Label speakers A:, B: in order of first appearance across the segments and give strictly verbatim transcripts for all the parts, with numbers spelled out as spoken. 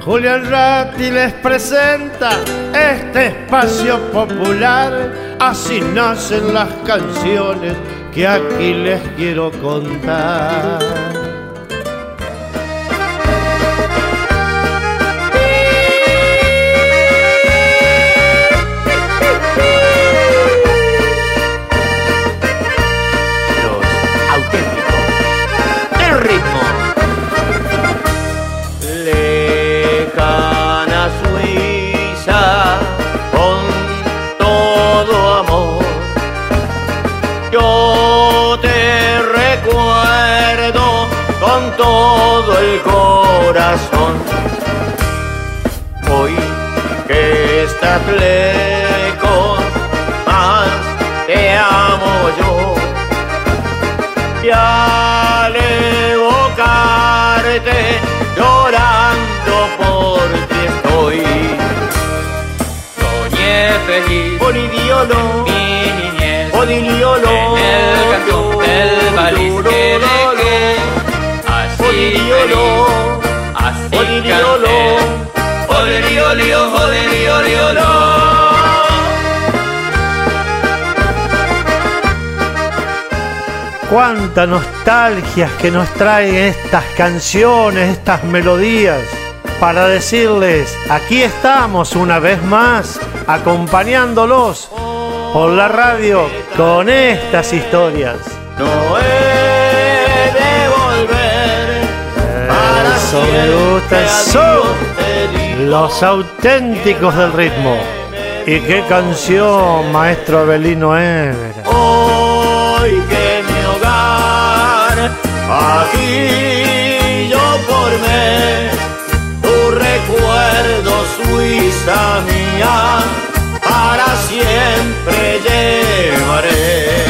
A: Julián Ratti les presenta este espacio popular. Así nacen las canciones que aquí les quiero contar.
B: Todo el corazón, hoy que estás lejos, más te amo yo, y al evocarte llorando por ti estoy. Soñé feliz, Bonidiolo, mi niñez, Bonidiolo, en el cantón del Baliz que dejé. Odiriolo, así Odiriolo, Odiriolio, Odirioliolo.
A: Cuánta nostalgia que nos traen estas canciones, estas melodías, para decirles, aquí estamos una vez más, acompañándolos por la radio con estas historias.
B: No he de volver.
A: Eso me gusta, son los auténticos del ritmo. Y qué canción, maestro Avelino Évera.
B: Hoy que mi hogar, aquí yo formé, tu recuerdo, Suiza mía, para siempre llevaré.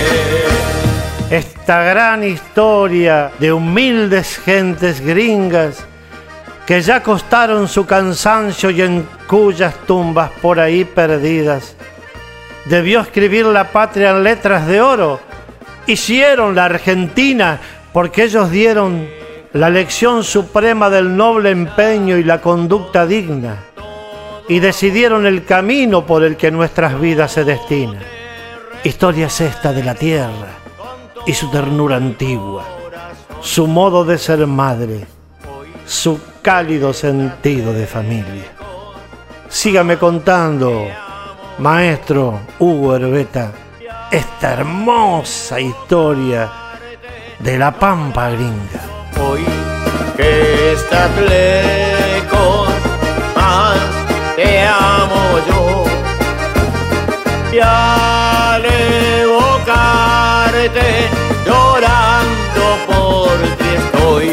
A: Esta gran historia de humildes gentes gringas que ya costaron su cansancio y en cuyas tumbas por ahí perdidas debió escribir la patria en letras de oro. Hicieron la Argentina porque ellos dieron la lección suprema del noble empeño y la conducta digna y decidieron el camino por el que nuestras vidas se destinan. Historia es esta de la tierra y su ternura antigua, su modo de ser madre, su cálido sentido de familia. Sígame contando, maestro Hugo Herbeta, esta hermosa historia de la Pampa Gringa.
B: Hoy que estás lejos, más te amo yo, y al evocarte llorando por ti estoy.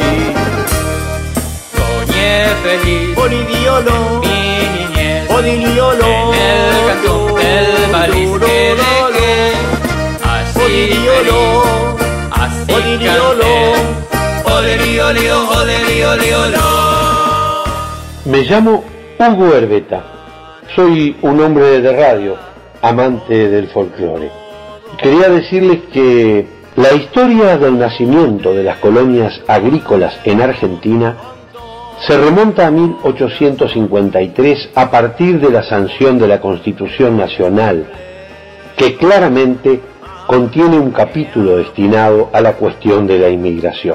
B: Soñé feliz, Bonidiolo, mi niñez, Bonidiolo, en el cantón del Baliz que dejé. Así Bonidiolo, así Bonidiolo, Odiriolio, Odirioliolo.
C: Me llamo Hugo Herbeta, soy un hombre de radio, amante del folclore. Quería decirles que la historia del nacimiento de las colonias agrícolas en Argentina se remonta a mil ochocientos cincuenta y tres a partir de la sanción de la Constitución Nacional, que claramente contiene un capítulo destinado a la cuestión de la inmigración.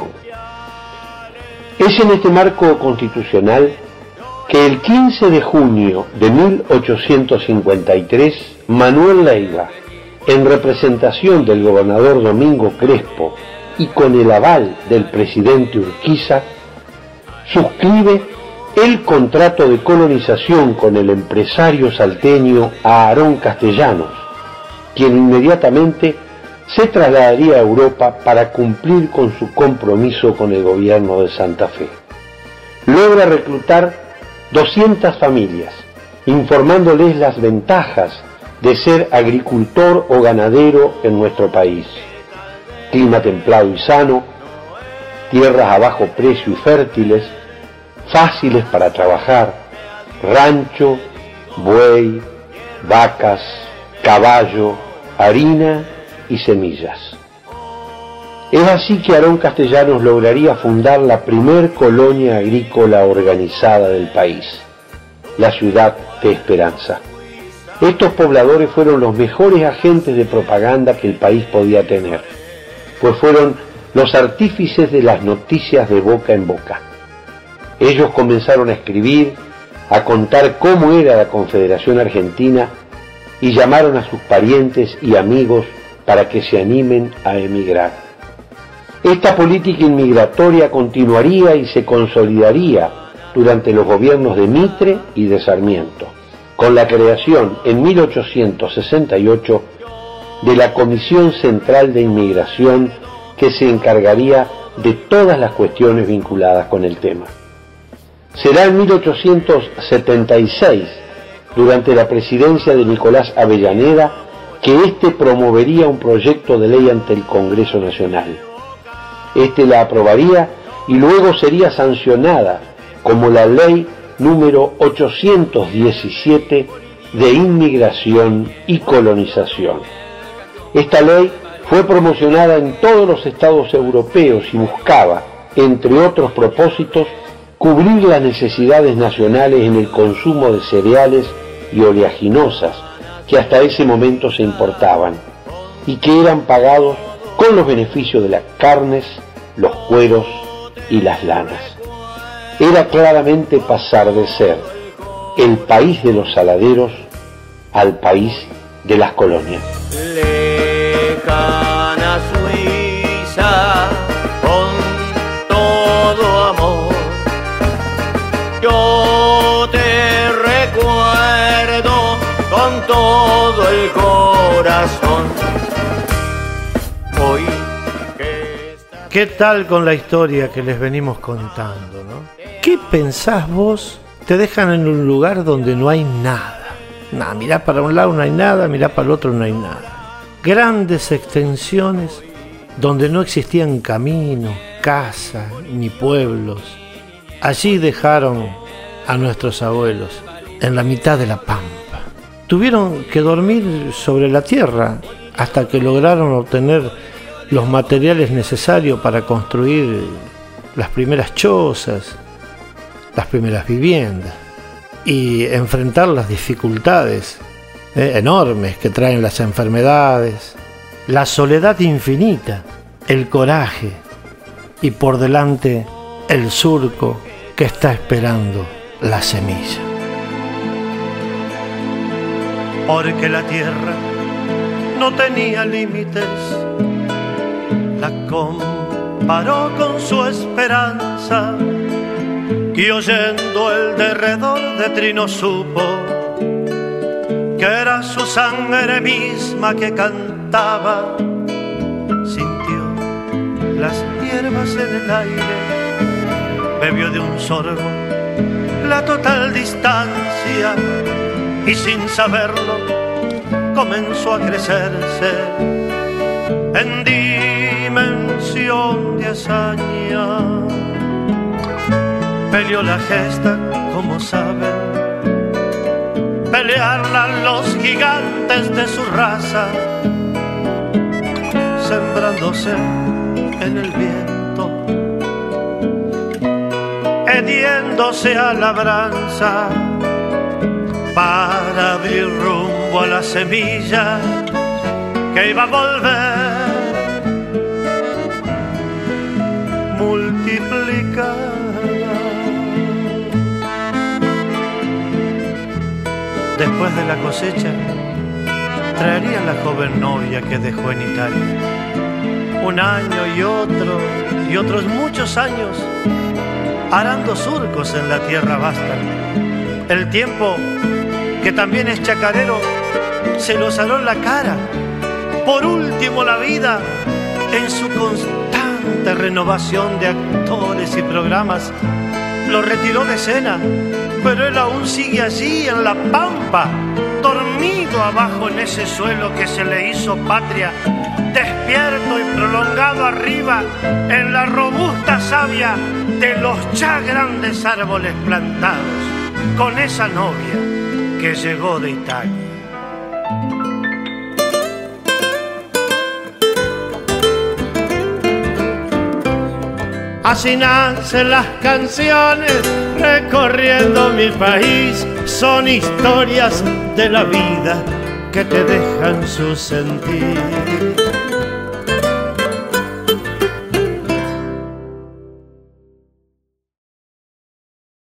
C: Es en este marco constitucional que el quince de junio de mil ochocientos cincuenta y tres, Manuel Leiga, en representación del gobernador Domingo Crespo y con el aval del presidente Urquiza, suscribe el contrato de colonización con el empresario salteño Aarón Castellanos, quien inmediatamente se trasladaría a Europa para cumplir con su compromiso con el gobierno de Santa Fe. Logra reclutar doscientas familias, informándoles las ventajas de ser agricultor o ganadero en nuestro país. Clima templado y sano, tierras a bajo precio y fértiles, fáciles para trabajar, rancho, buey, vacas, caballo, harina y semillas. Es así que Aarón Castellanos lograría fundar la primer colonia agrícola organizada del país, la ciudad de Esperanza. Estos pobladores fueron los mejores agentes de propaganda que el país podía tener, pues fueron los artífices de las noticias de boca en boca. Ellos comenzaron a escribir, a contar cómo era la Confederación Argentina y llamaron a sus parientes y amigos para que se animen a emigrar. Esta política inmigratoria continuaría y se consolidaría durante los gobiernos de Mitre y de Sarmiento, con la creación en mil ochocientos sesenta y ocho de la Comisión Central de Inmigración, que se encargaría de todas las cuestiones vinculadas con el tema. Será en mil ochocientos setenta y seis, durante la presidencia de Nicolás Avellaneda, que éste promovería un proyecto de ley ante el Congreso Nacional. Este la aprobaría y luego sería sancionada como la ley número ochocientos diecisiete de Inmigración y Colonización. Esta ley fue promocionada en todos los estados europeos y buscaba, entre otros propósitos, cubrir las necesidades nacionales en el consumo de cereales y oleaginosas que hasta ese momento se importaban y que eran pagados con los beneficios de las carnes, los cueros y las lanas. Era claramente pasar de ser el país de los saladeros al país de las colonias.
B: Lejana Suiza, con todo amor, yo te recuerdo con todo el corazón. Hoy
A: ¿qué tal con la historia que les venimos contando, no? ¿Qué pensás vos? Te dejan en un lugar donde no hay nada. Nah, mirá para un lado no hay nada, mirá para el otro no hay nada. Grandes extensiones donde no existían caminos, casas ni pueblos. Allí dejaron a nuestros abuelos, en la mitad de la pampa. Tuvieron que dormir sobre la tierra hasta que lograron obtener los materiales necesarios para construir las primeras chozas, las primeras viviendas y enfrentar las dificultades eh, enormes que traen las enfermedades, la soledad infinita, el coraje y por delante el surco que está esperando la semilla. Porque la tierra no tenía límites, la comparó con su esperanza y oyendo el derredor de trino supo que era su sangre misma que cantaba. Sintió las hierbas en el aire, bebió de un sorbo la total distancia y sin saberlo comenzó a crecerse en dimensión de hazaña. Peleó la gesta, como saben, pelearla los gigantes de su raza, sembrándose en el viento, hediéndose a labranza para abrir rumbo a la semilla que iba a volver multiplicada. Después de la cosecha, traería la joven novia que dejó en Italia. Un año y otro, y otros muchos años, arando surcos en la tierra vasta. El tiempo, que también es chacarero, se los aló en la cara. Por último, la vida, en su constante renovación de actores y programas, lo retiró de escena, pero él aún sigue allí en la pampa, dormido abajo en ese suelo que se le hizo patria, despierto y prolongado arriba en la robusta savia de los ya grandes árboles plantados, con esa novia que llegó de Italia. Así nacen las canciones recorriendo mi país. Son historias de la vida que te dejan su sentir.